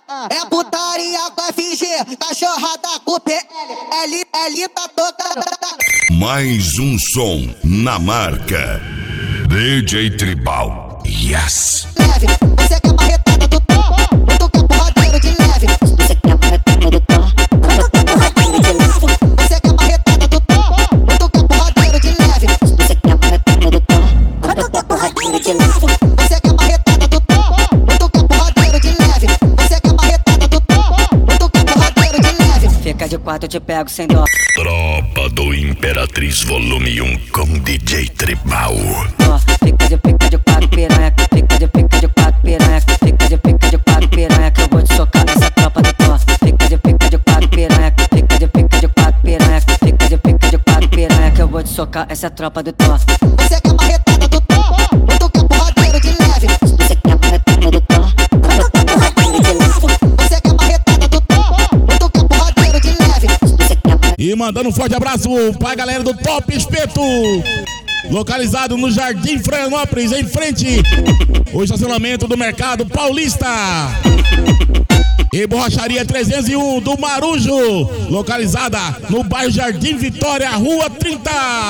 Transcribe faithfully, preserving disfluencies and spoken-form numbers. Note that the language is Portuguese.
É putaria com F G, cachorrada com P L, L, L tá tocando. Mais um som na marca D J Tribal. Yes! Leve, você quer marretada do tom, tu quer porradeiro de leve. Você quer marretada do tom, tu quer porradeiro de leve. Você quer marretada do tom, tu quer porradeiro de leve. Você quer marretada do tom, tu quer porradeiro de leve. Você quer marretada do tom, tu quer porradeiro de leve. Você quer marretada do tom, tu quer porradeiro de leve. Fica de quatro, eu te pego sem dó. Tropa do Imperatriz Volume um com D J Tribal. Ó, fica de pica de quatro piranha, fica de pica de quatro piranha, fica de pica de quatro piranha que eu vou te socar nessa tropa do tó. Fica de pica de quatro piranha, fica de pica de quatro piranha, fica de pica de quatro piranha que eu vou te socar essa tropa do tó. Você quer marretada do tom, tu quer porradeiro de leve. Você quer marretada do tom, tu quer porradeiro de leve. Você quer marretada do tom, tu quer porradeiro de leve. Você quer E mandando um forte abraço pra galera do Top Espeto, localizado no Jardim Florianópolis, em frente ao estacionamento do Mercado Paulista. E Borracharia trezentos e um do Marujo, localizada no bairro Jardim Vitória, Rua trinta.